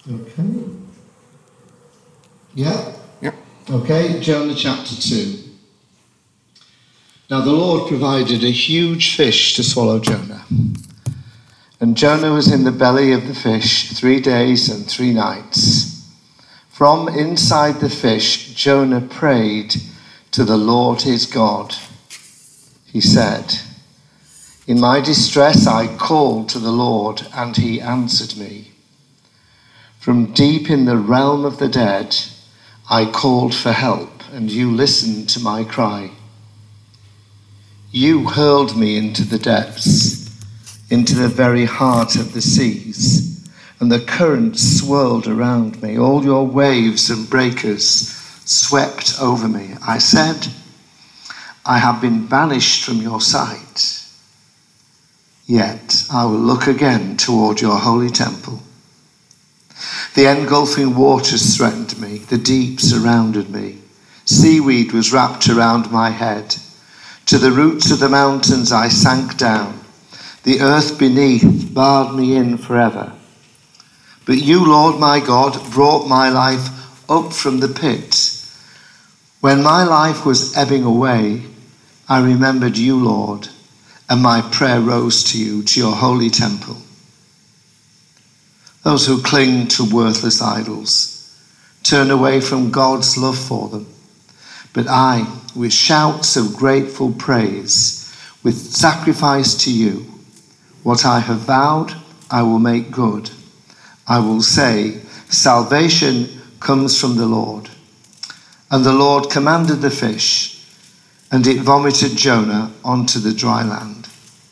Okay. Yeah? Yep. Okay, Jonah chapter 2. Now the Lord provided a huge fish to swallow Jonah. And Jonah was in the belly of the fish 3 days and 3 nights. From inside the fish, Jonah prayed to the Lord his God. He said, "In my distress I called to the Lord, and he answered me. From deep in the realm of the dead, I called for help, and you listened to my cry. You hurled me into the depths, into the very heart of the seas, and the currents swirled around me. All your waves and breakers swept over me. I said, I have been banished from your sight. Yet I will look again toward your holy temple. The engulfing waters threatened me. The deep surrounded me. Seaweed was wrapped around my head. To the roots of the mountains I sank down. The earth beneath barred me in forever. But you, Lord my God, brought my life up from the pit. When my life was ebbing away, I remembered you, Lord, and my prayer rose to you, to your holy temple. Those who cling to worthless idols turn away from God's love for them. But I, with shouts of grateful praise, with sacrifice to you, what I have vowed, I will make good. I will say, salvation comes from the Lord. And the Lord commanded the fish, and it vomited Jonah onto the dry land.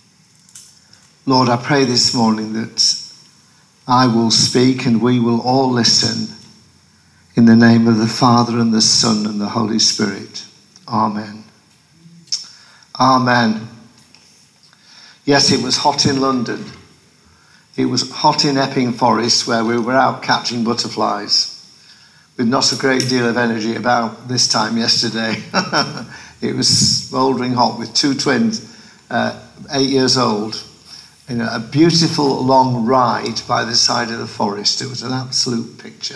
Lord, I pray this morning that I will speak and we will all listen in the name of the Father and the Son and the Holy Spirit. Amen. Amen. Yes, it was hot in London. It was hot in Epping Forest where we were out catching butterflies with not a great deal of energy about this time yesterday. It was smouldering hot with 2 twins, 8 years old. You know, a beautiful long ride by the side of the forest. It was an absolute picture.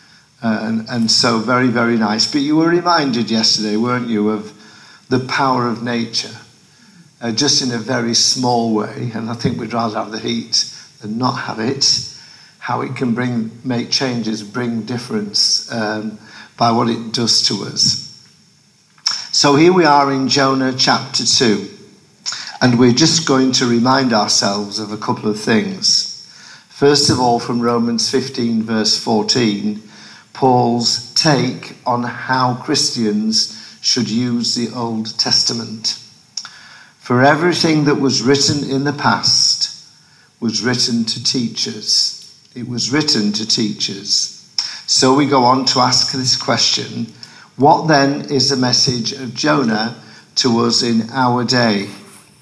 And so very, very nice. But you were reminded yesterday, weren't you, of the power of nature, just in a very small way. And I think we'd rather have the heat than not have it. How it can make changes, bring difference by what it does to us. So here we are in Jonah chapter 2. And we're just going to remind ourselves of a couple of things. First of all, from Romans 15, verse 14, Paul's take on how Christians should use the Old Testament. For everything that was written in the past was written to teach us. It was written to teach us. So we go on to ask this question, what then is the message of Jonah to us in our day?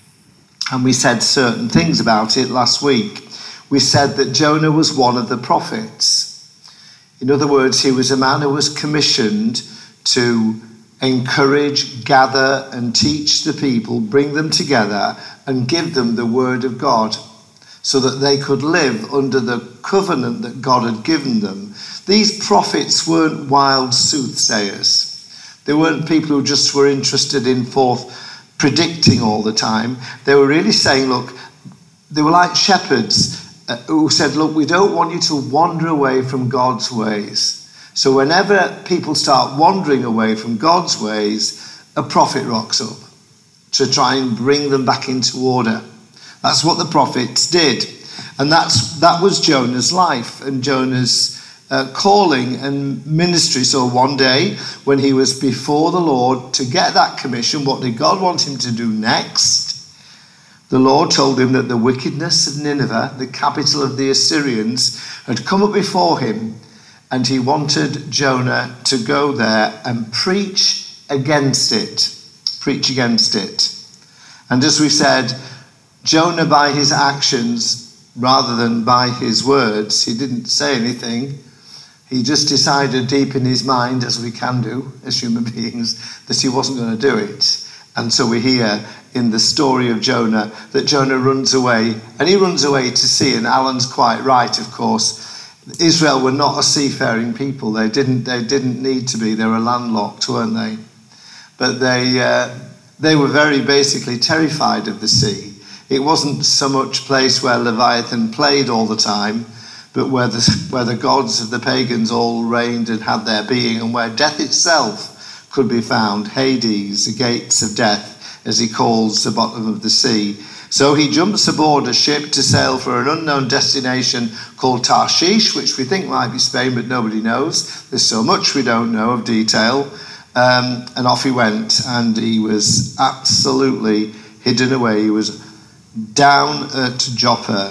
And we said certain things about it last week. We said that Jonah was one of the prophets. In other words, he was a man who was commissioned to encourage, gather, and teach the people, bring them together, and give them the word of God so that they could live under the covenant that God had given them. These prophets weren't wild soothsayers. They weren't people who just were interested in predicting all the time. They were really saying, look, they were like shepherds who said, look, we don't want you to wander away from God's ways. So whenever people start wandering away from God's ways, a prophet rocks up to try and bring them back into order. That's what the prophets did. And that was Jonah's life and Jonah's calling and ministry. So one day when he was before the Lord to get that commission, what did God want him to do next? The Lord told him that the wickedness of Nineveh, the capital of the Assyrians, had come up before him, and he wanted Jonah to go there and preach against it. Preach against it. And as we said, Jonah, by his actions rather than by his words, he didn't say anything. He just decided deep in his mind, as we can do as human beings, that he wasn't going to do it. And so we hear in the story of Jonah that Jonah runs away, and he runs away to sea. And Alan's quite right, of course. Israel were not a seafaring people. They didn't need to be. They were landlocked, weren't they? But they were very basically terrified of the sea. It wasn't so much a place where Leviathan played all the time, but where the gods of the pagans all reigned and had their being, and where death itself could be found, Hades, the gates of death, as he calls the bottom of the sea. So he jumps aboard a ship to sail for an unknown destination called Tarshish, which we think might be Spain, but nobody knows. There's so much we don't know of detail. And off he went, and he was absolutely hidden away. He was down at Joppa,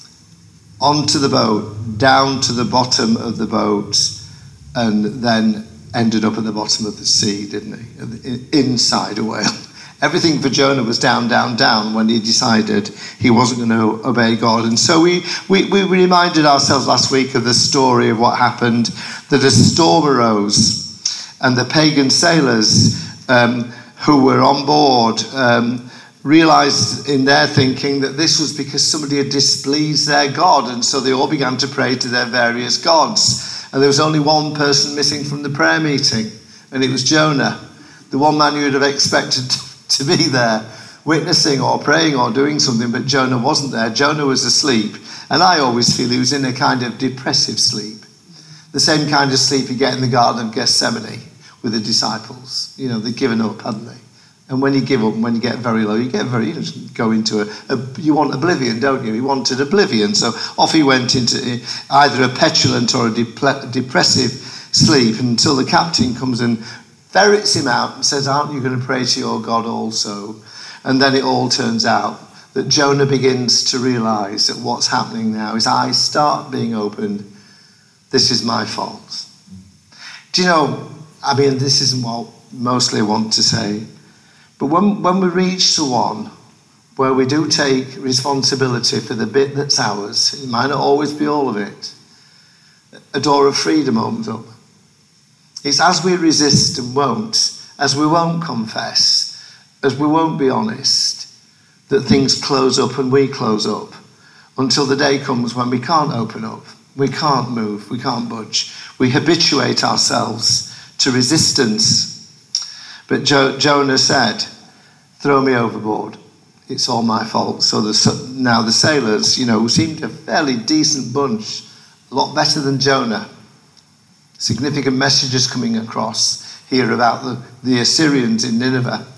onto the boat, down to the bottom of the boat, and then ended up at the bottom of the sea, didn't he? Inside a whale. Everything for Jonah was down, down, down when he decided he wasn't going to obey God. And so we reminded ourselves last week of the story of what happened, that a storm arose, and the pagan sailors who were on board realized in their thinking that this was because somebody had displeased their God, and so they all began to pray to their various gods. And there was only one person missing from the prayer meeting, and it was Jonah, the one man you would have expected to be there, witnessing or praying or doing something, but Jonah wasn't there. Jonah was asleep, and I always feel he was in a kind of depressive sleep, the same kind of sleep you get in the Garden of Gethsemane with the disciples. You know, they'd given up, hadn't they? And when you give up, and when you get very low, you just go into you want oblivion, don't you? He wanted oblivion, so off he went into either a petulant or a depressive sleep, until the captain comes and ferrets him out and says, aren't you going to pray to your God also? And then it all turns out that Jonah begins to realize that what's happening now, his eyes start being opened. This is my fault. Do you know, I mean, this isn't what mostly I want to say, but when we reach to one where we do take responsibility for the bit that's ours, it might not always be all of it, a door of freedom opens up. It's as we resist and won't, as we won't confess, as we won't be honest, that things close up and we close up, until the day comes when we can't open up, we can't move, we can't budge. We habituate ourselves to resistance. But Jonah said, throw me overboard. It's all my fault. So now the sailors, who seemed a fairly decent bunch, a lot better than Jonah. Significant messages coming across here about the Assyrians in Nineveh.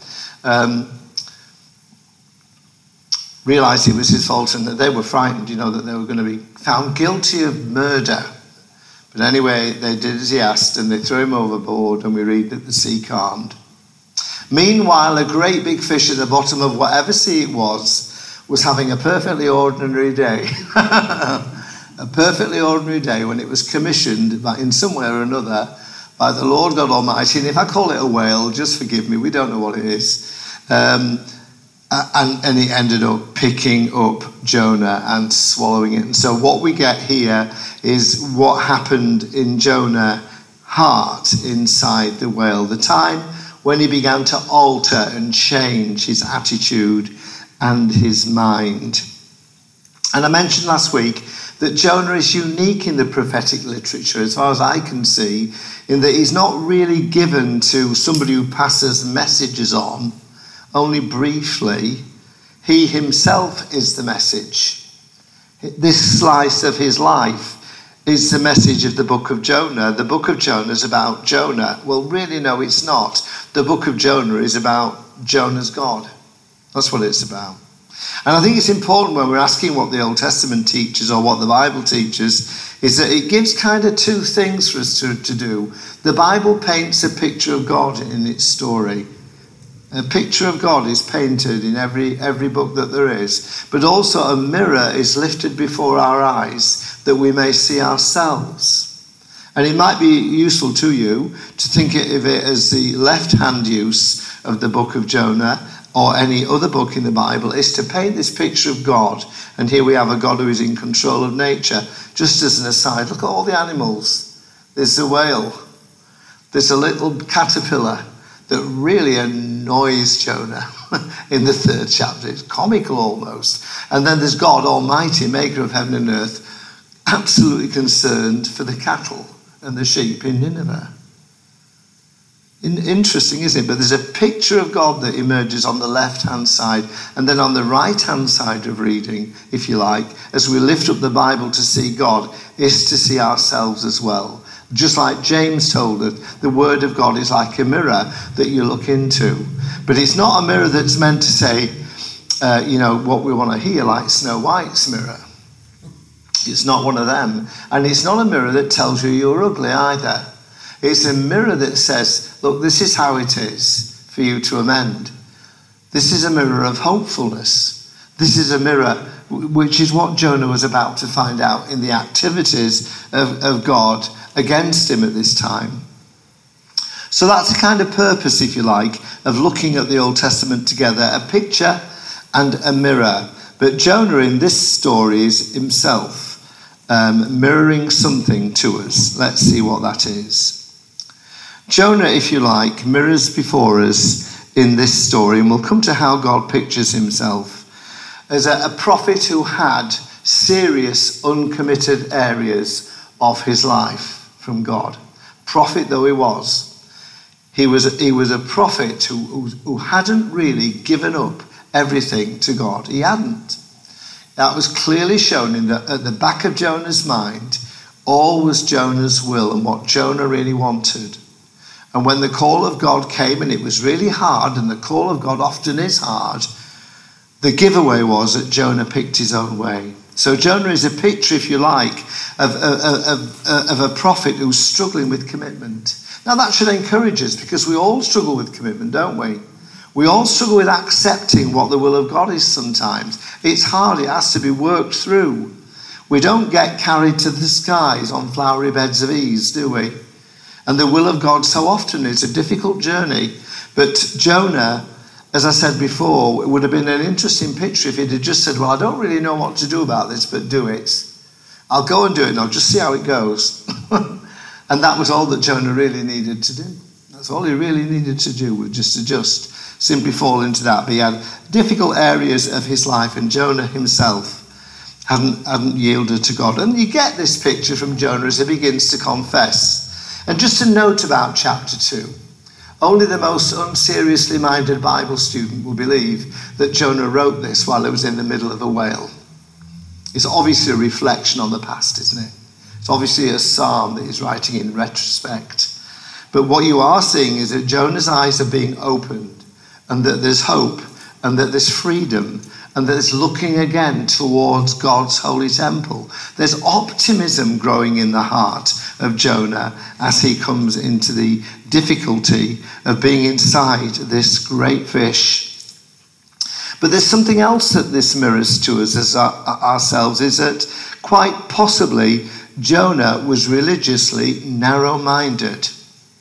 Realised it was his fault, and that they were frightened, that they were going to be found guilty of murder. But anyway, they did as he asked, and they threw him overboard, and we read that the sea calmed. Meanwhile, a great big fish at the bottom of whatever sea it was having a perfectly ordinary day. A perfectly ordinary day when it was commissioned in some way or another by the Lord God Almighty. And if I call it a whale, just forgive me, we don't know what it is. And it ended up picking up Jonah and swallowing it. And so what we get here is what happened in Jonah's heart inside the whale. The time when he began to alter and change his attitude and his mind. And I mentioned last week that Jonah is unique in the prophetic literature, as far as I can see, in that he's not really given to somebody who passes messages on, only briefly. He himself is the message. This slice of his life is the message of the book of Jonah. The book of Jonah is about Jonah. Well, really, no, it's not. The book of Jonah is about Jonah's God. That's what it's about. And I think it's important when we're asking what the Old Testament teaches or what the Bible teaches, is that it gives kind of two things for us to do. The Bible paints a picture of God in its story. A picture of God is painted in every book that there is, but also a mirror is lifted before our eyes that we may see ourselves. And it might be useful to you to think of it as the left-hand use of the book of Jonah or any other book in the Bible, is to paint this picture of God. And here we have a God who is in control of nature. Just as an aside, look at all the animals. There's a whale. There's a little caterpillar that really annoys Jonah in the 3rd chapter. It's comical almost. And then there's God Almighty, maker of heaven and earth, absolutely concerned for the cattle and the sheep in Nineveh. Interesting, isn't it? But there's a picture of God that emerges on the left-hand side, and then on the right-hand side of reading, if you like, as we lift up the Bible to see God, is to see ourselves as well. Just like James told us, the Word of God is like a mirror that you look into. But it's not a mirror that's meant to say, what we want to hear, like Snow White's mirror. It's not one of them. And it's not a mirror that tells you you're ugly either. It's a mirror that says, look, this is how it is for you to amend. This is a mirror of hopefulness. This is a mirror, which is what Jonah was about to find out in the activities of God against him at this time. So that's the kind of purpose, if you like, of looking at the Old Testament together, a picture and a mirror. But Jonah in this story is himself mirroring something to us. Let's see what that is. Jonah, if you like, mirrors before us in this story, and we'll come to how God pictures himself as a prophet who had serious, uncommitted areas of his life from God. Prophet though he was a prophet who hadn't really given up everything to God. He hadn't. That was clearly shown at the back of Jonah's mind. All was Jonah's will and what Jonah really wanted. And when the call of God came, and it was really hard, and the call of God often is hard, the giveaway was that Jonah picked his own way. So Jonah is a picture, if you like, of a prophet who's struggling with commitment. Now that should encourage us, because we all struggle with commitment, don't we? We all struggle with accepting what the will of God is sometimes. It's hard, it has to be worked through. We don't get carried to the skies on flowery beds of ease, do we? And the will of God so often is a difficult journey. But Jonah, as I said before, it would have been an interesting picture if he'd have just said, well, I don't really know what to do about this, but do it. I'll go and do it and I'll just see how it goes. And that was all that Jonah really needed to do. That's all he really needed to do, was just simply fall into that. But he had difficult areas of his life, and Jonah himself hadn't yielded to God. And you get this picture from Jonah as he begins to confess. And just a note about chapter 2. Only the most unseriously minded Bible student will believe that Jonah wrote this while he was in the middle of a whale. It's obviously a reflection on the past, isn't it? It's obviously a psalm that he's writing in retrospect. But what you are seeing is that Jonah's eyes are being opened, and that there's hope, and that there's freedom, and that there's looking again towards God's holy temple. There's optimism growing in the heart of Jonah as he comes into the difficulty of being inside this great fish. But there's something else that this mirrors to us as ourselves, is that quite possibly Jonah was religiously narrow-minded.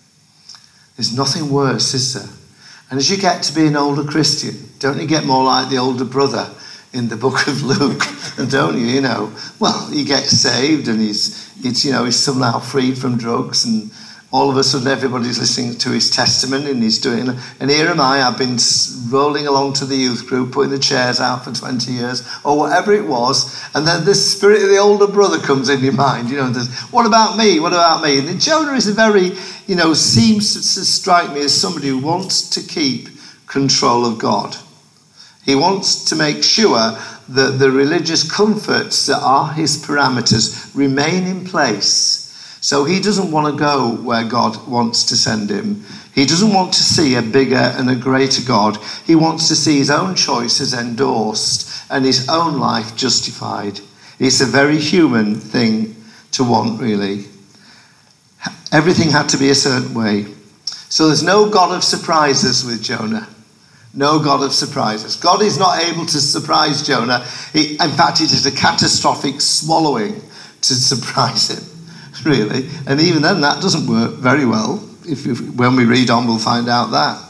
There's nothing worse, is there? And as you get to be an older Christian, don't you get more like the older brother in the book of Luke? And don't you, well, he gets saved and he's somehow freed from drugs, and all of a sudden everybody's listening to his testimony, and he's doing, and here am I, I've been rolling along to the youth group, putting the chairs out for 20 years, or whatever it was, and then the spirit of the older brother comes in your mind, there's, what about me? And Jonah is seems to strike me as somebody who wants to keep control of God. He wants to make sure that the religious comforts that are his parameters remain in place. So he doesn't want to go where God wants to send him. He doesn't want to see a bigger and a greater God. He wants to see his own choices endorsed and his own life justified. It's a very human thing to want, really. Everything had to be a certain way. So there's no God of surprises with Jonah. No God of surprises. God is not able to surprise Jonah. In fact, it is a catastrophic swallowing to surprise him, really. And even then, that doesn't work very well. When we read on, we'll find out that.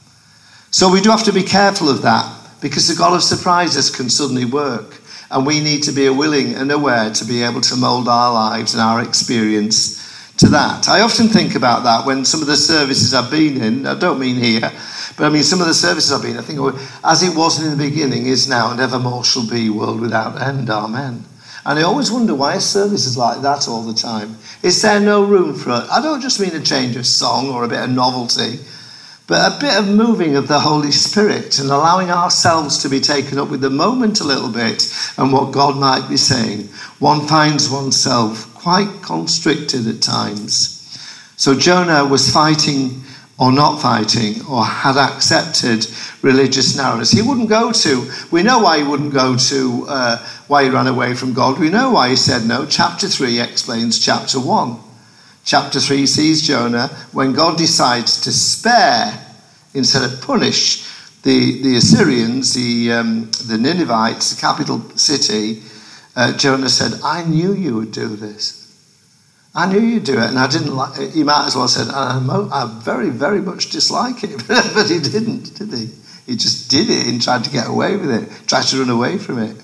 So we do have to be careful of that, because the God of surprises can suddenly work. And we need to be willing and aware to be able to mould our lives and our experience to that. I often think about that when some of the services I've been in, I don't mean here, but I mean some of the services I've been, I think, as it was in the beginning, is now, and evermore shall be, world without end. Amen. And I always wonder why a service is like that all the time. Is there no room for it? I don't just mean a change of song or a bit of novelty, but a bit of moving of the Holy Spirit and allowing ourselves to be taken up with the moment a little bit and what God might be saying. One finds oneself quite constricted at times. So Jonah was fighting or not fighting, or had accepted religious narrowness. He wouldn't go to, we know why he wouldn't go to, why he ran away from God. We know why he said no. Chapter 3 explains chapter 1. Chapter 3 sees Jonah when God decides to spare instead of punish the Assyrians, the Ninevites, the capital city. Jonah said, I knew you would do this. I knew you'd do it, and I didn't like it. He might as well have said, I very, very much dislike it. But he didn't, did he? He just did it and tried to get away with it, tried to run away from it.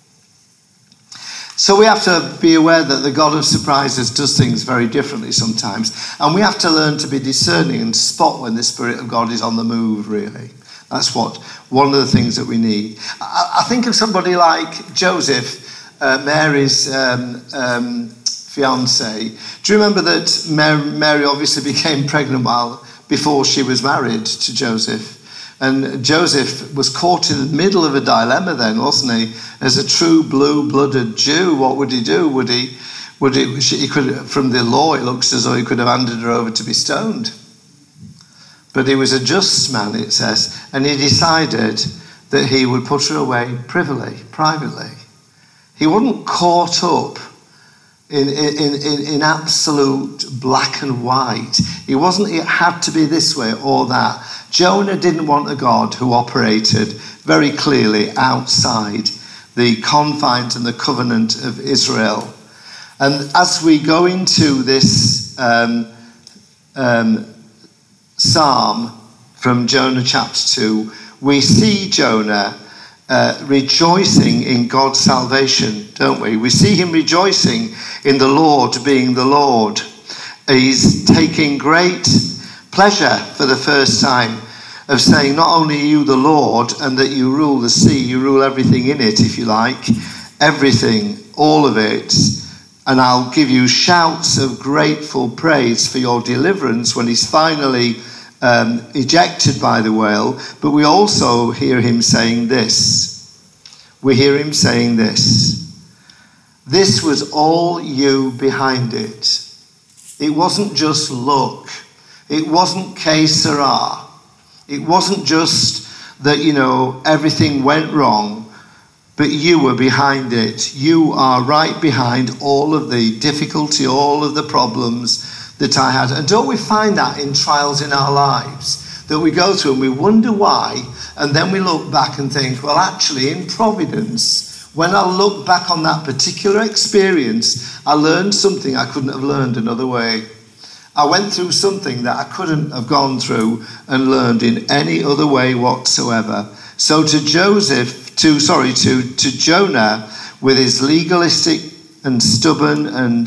So we have to be aware that the God of surprises does things very differently sometimes. And we have to learn to be discerning and spot when the Spirit of God is on the move, really. That's one of the things that we need. I think of somebody like Joseph, Mary's fiance. Do you remember that Mary obviously became pregnant before she was married to Joseph? And Joseph was caught in the middle of a dilemma then, wasn't he? As a true blue-blooded Jew, what would he do? He could, from the law, it looks as though he could have handed her over to be stoned. But he was a just man, it says, and he decided that he would put her away privately. He wasn't caught up in absolute black and white. It had to be this way or that. Jonah didn't want a God who operated very clearly outside the confines and the covenant of Israel. And as we go into this psalm from Jonah chapter 2, we see Jonah rejoicing in God's salvation, don't we? We see him rejoicing in the Lord being the Lord. He's taking great pleasure for the first time of saying, not only are you the Lord and that you rule the sea, you rule everything in it, if you like, everything, all of it, and I'll give you shouts of grateful praise for your deliverance when he's finally ejected by the whale. But we also hear him saying this. We hear him saying this. This was all you behind it. It wasn't just luck. It wasn't que sera. It wasn't just that, everything went wrong, but you were behind it. You are right behind all of the difficulty, all of the problems that I had. And don't we find that in trials in our lives that we go through and we wonder why, and then we look back and think, well, actually, in providence, when I look back on that particular experience, I learned something I couldn't have learned another way. I went through something that I couldn't have gone through and learned in any other way whatsoever. So to Jonah, with his legalistic and stubborn and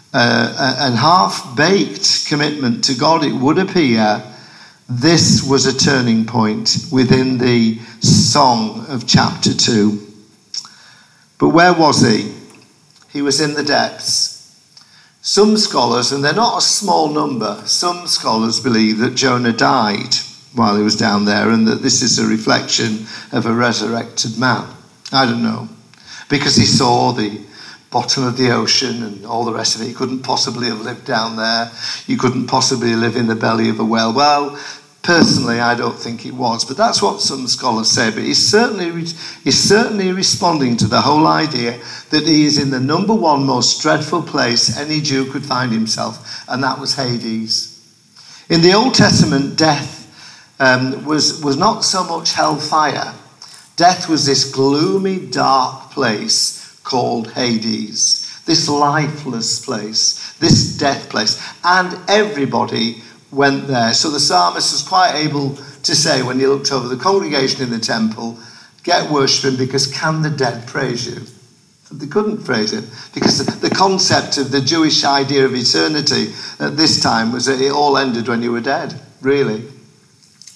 half-baked commitment to God, it would appear, this was a turning point within the song of chapter 2. But where was he? He was in the depths. Some scholars, and they're not a small number, some scholars believe that Jonah died while he was down there and that this is a reflection of a resurrected man. I don't know. Because he saw the bottom of the ocean and all the rest of it. He couldn't possibly have lived down there. You couldn't possibly live in the belly of a whale. Well, personally, I don't think it was, but that's what some scholars say. But he's certainly responding to the whole idea that he is in the number one most dreadful place any Jew could find himself, and that was Hades. In the Old Testament, death was not so much hellfire. Death was this gloomy, dark place called Hades, this lifeless place, this death place, and everybody went there. So the psalmist was quite able to say, when he looked over the congregation in the temple, get worshipping, because can the dead praise you? They couldn't praise him, because the concept of the Jewish idea of eternity at this time was that it all ended when you were dead, really.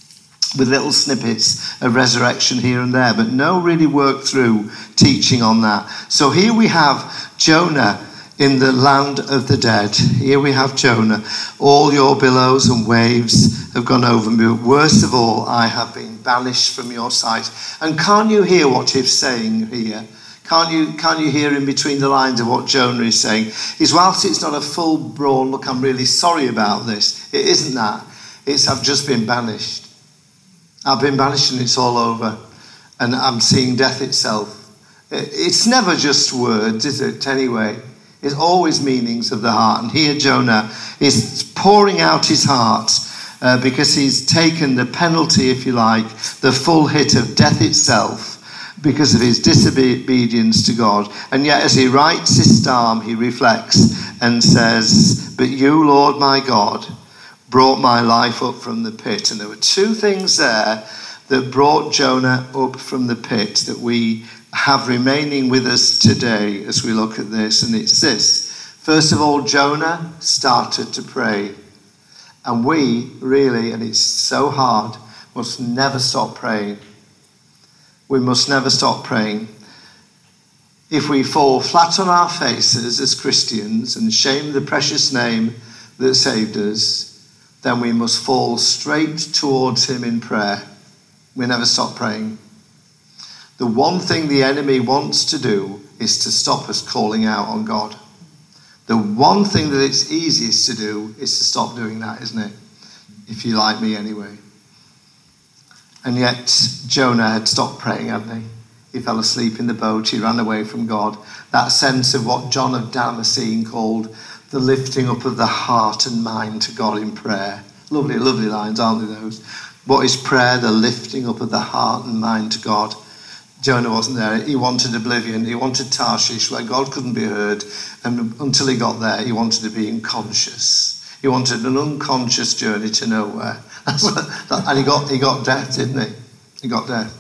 with little snippets of resurrection here and there, but no really work through teaching on that. So here we have Jonah in the land of the dead. Here we have Jonah. All your billows and waves have gone over me. But worst of all, I have been banished from your sight. And can't you hear what he's saying here? Can't you hear in between the lines of what Jonah is saying? Is whilst it's not a full brawn, look, I'm really sorry about this. It isn't that. It's I've just been banished. I've been banished and it's all over. And I'm seeing death itself. It's never just words, is it, anyway? It's always meanings of the heart. And here Jonah is pouring out his heart because he's taken the penalty, if you like, the full hit of death itself because of his disobedience to God. And yet as he writes this psalm, he reflects and says, but you, Lord my God, brought my life up from the pit. And there were two things there that brought Jonah up from the pit that we have remaining with us today as we look at this. And it's this. First of all, Jonah started to pray. And we really, and it's so hard, must never stop praying. We must never stop praying. If we fall flat on our faces as Christians and shame the precious name that saved us, then we must fall straight towards him in prayer. We never stop praying. The one thing the enemy wants to do is to stop us calling out on God. The one thing that it's easiest to do is to stop doing that, isn't it? If you like me anyway. And yet Jonah had stopped praying, hadn't he? He fell asleep in the boat. He ran away from God. That sense of what John of Damascene called the lifting up of the heart and mind to God in prayer. Lovely, lovely lines, aren't they, those? What is prayer? The lifting up of the heart and mind to God. Jonah wasn't there. He wanted oblivion. He wanted Tarshish, where God couldn't be heard. And until he got there, he wanted to be unconscious. He wanted an unconscious journey to nowhere. And he got death, didn't he? He got death.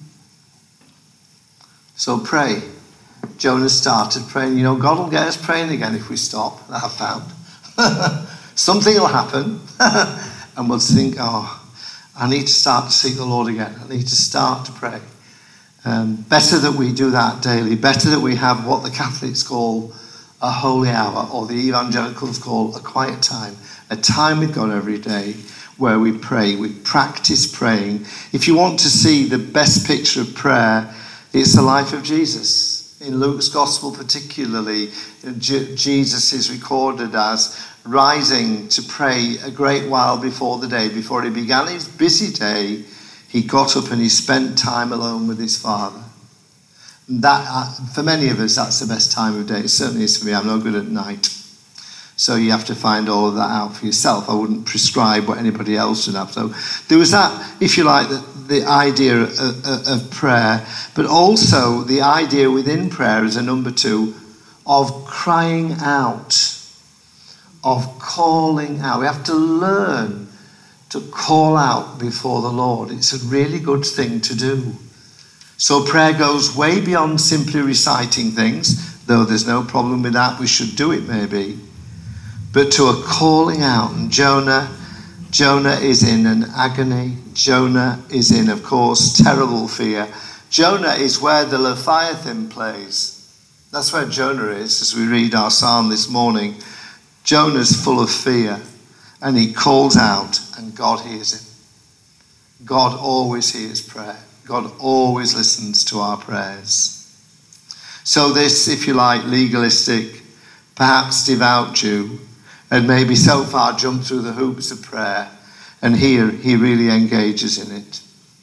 So pray. Jonah started praying. You know, God will get us praying again if we stop, I've found. Something will happen. And we'll think, oh, I need to start to seek the Lord again. I need to start to pray. Better that we do that daily. Better that we have what the Catholics call a holy hour, or the evangelicals call a quiet time. A time with God every day where we pray. We practice praying. If you want to see the best picture of prayer, it's the life of Jesus. In Luke's Gospel particularly, Jesus is recorded as rising to pray a great while before the day. Before he began his busy day, he got up and he spent time alone with his Father. That, for many of us, that's the best time of day. It certainly is for me. I'm no good at night. So you have to find all of that out for yourself. I wouldn't prescribe what anybody else would have. So there was that, if you like, the idea of prayer, but also the idea within prayer as a number two of crying out, of calling out. We have to learn to call out before the Lord. It's a really good thing to do. So prayer goes way beyond simply reciting things, though there's no problem with that. We should do it maybe. But to a calling out. And Jonah is in an agony. Jonah is in, of course, terrible fear. Jonah is where the Leviathan plays. That's where Jonah is, as we read our psalm this morning. Jonah's full of fear, and he calls out, and God hears him. God always hears prayer. God always listens to our prayers. So this, if you like, legalistic, perhaps devout Jew, had maybe so far jumped through the hoops of prayer, and here he really engages in it.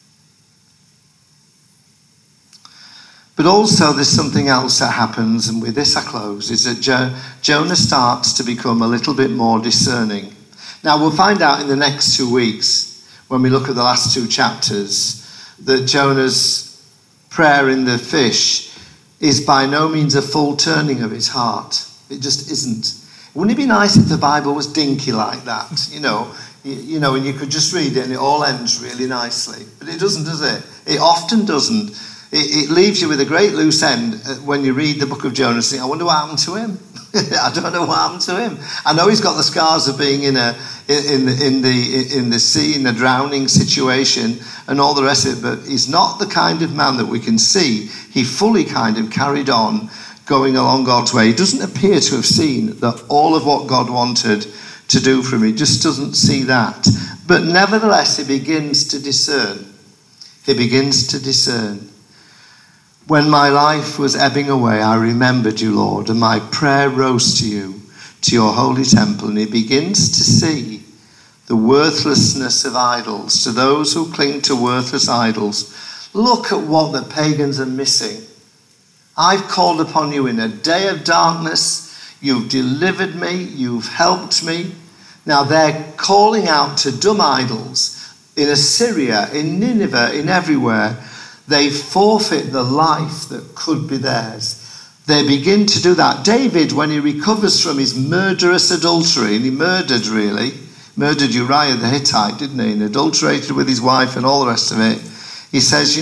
But also there's something else that happens, and with this I close, is that Jonah starts to become a little bit more discerning. Now we'll find out in the next 2 weeks, when we look at the last 2 chapters, that Jonah's prayer in the fish is by no means a full turning of his heart. It just isn't. Wouldn't it be nice if the Bible was dinky like that? You know, and you could just read it and it all ends really nicely. But it doesn't, does it? It often doesn't. It leaves you with a great loose end when you read the book of Jonah, saying, I wonder what happened to him. I don't know what happened to him. I know he's got the scars of being in the sea, in a drowning situation, and all the rest of it. But he's not the kind of man that we can see. He fully kind of carried on going along God's way. He doesn't appear to have seen that all of what God wanted to do for him. He just doesn't see that. But nevertheless, he begins to discern. He begins to discern. When my life was ebbing away, I remembered you, Lord, and my prayer rose to you, to your holy temple. And he begins to see the worthlessness of idols. To those who cling to worthless idols, look at what the pagans are missing. I've called upon you in a day of darkness. You've delivered me. You've helped me. Now they're calling out to dumb idols in Assyria, in Nineveh, in everywhere. They forfeit the life that could be theirs. They begin to do that. David, when he recovers from his murderous adultery, and he murdered Uriah the Hittite, didn't he? And adulterated with his wife and all the rest of it. He says,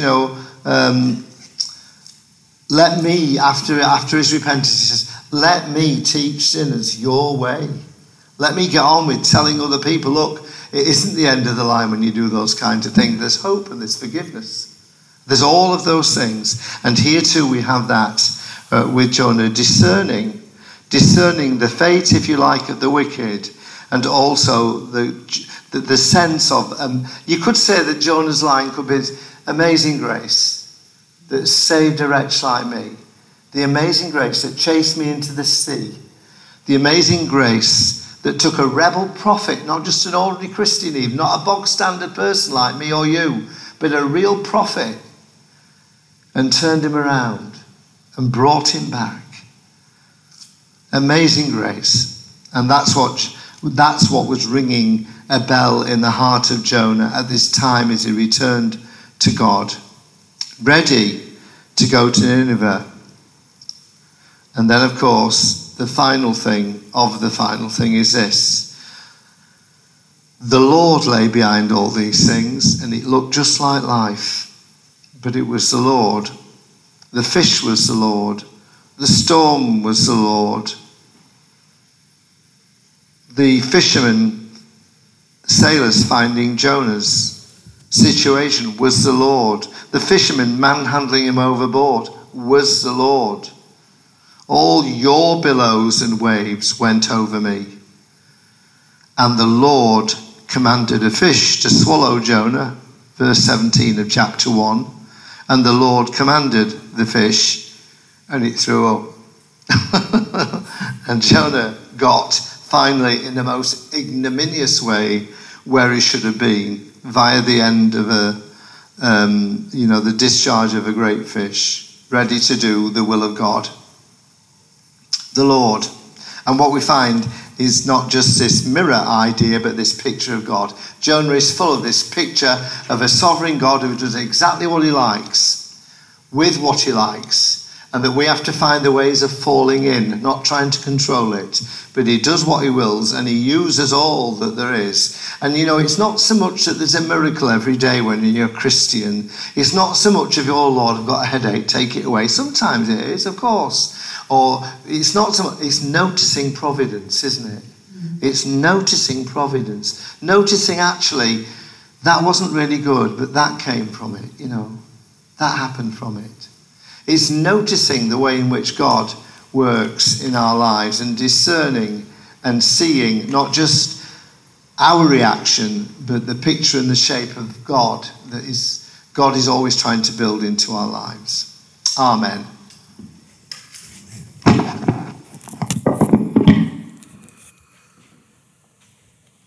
let me, after his repentance, he says, let me teach sinners your way. Let me get on with telling other people, look, it isn't the end of the line when you do those kinds of things. There's hope and there's forgiveness. There's all of those things. And here too we have that with Jonah, discerning the fate, if you like, of the wicked, and also the sense of, you could say that Jonah's line could be amazing grace that saved a wretch like me. The amazing grace that chased me into the sea. The amazing grace that took a rebel prophet, not just an ordinary Christian Eve, not a bog standard person like me or you, but a real prophet, and turned him around and brought him back. Amazing grace. And that's what was ringing a bell in the heart of Jonah at this time as he returned to God, ready to go to Nineveh. And then, of course, the final thing is this. The Lord lay behind all these things, and it looked just like life. But it was the Lord. The fish was the Lord. The storm was the Lord. The fishermen, sailors finding Jonah's situation was the Lord. The fishermen manhandling him overboard was the Lord. All your billows and waves went over me. And the Lord commanded a fish to swallow Jonah, verse 17 of chapter 1. And the Lord commanded the fish, and it threw up. And Jonah got, finally, in the most ignominious way, where he should have been, via the end of the discharge of a great fish, ready to do the will of God. The Lord. And what we find is not just this mirror idea, but this picture of God. Jonah is full of this picture of a sovereign God who does exactly what he likes, with what he likes, and that we have to find the ways of falling in, not trying to control it. But he does what he wills, and he uses all that there is. And it's not so much that there's a miracle every day when you're a Christian. It's not so much of, oh Lord, I've got a headache, take it away. Sometimes it is, of course. Or it's not so much, it's noticing providence, isn't it? It's noticing providence. Noticing actually, that wasn't really good, but that came from it, That happened from it. It's noticing the way in which God works in our lives and discerning and seeing not just our reaction, but the picture and the shape of God God is always trying to build into our lives. Amen.